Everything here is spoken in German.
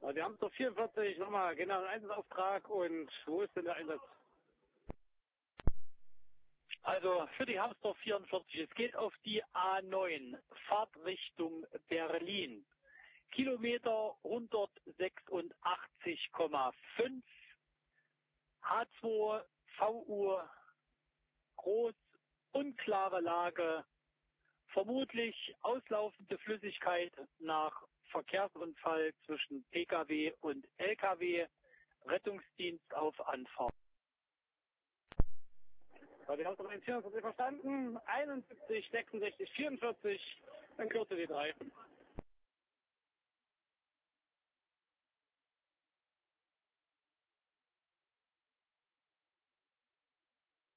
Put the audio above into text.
Wir haben es doch 44, nochmal genau Einsatzauftrag und wo ist denn der Einsatz? Also für die Hamsdorf 44, es geht auf die A9, Fahrtrichtung Berlin. Kilometer 186,5, H2, VU, groß, unklare Lage, vermutlich auslaufende Flüssigkeit nach Verkehrsunfall zwischen Pkw und Lkw, Rettungsdienst auf Anfahrt. Wir haben es doch 44 verstanden, 71, 66, 44, dann kürze die 3.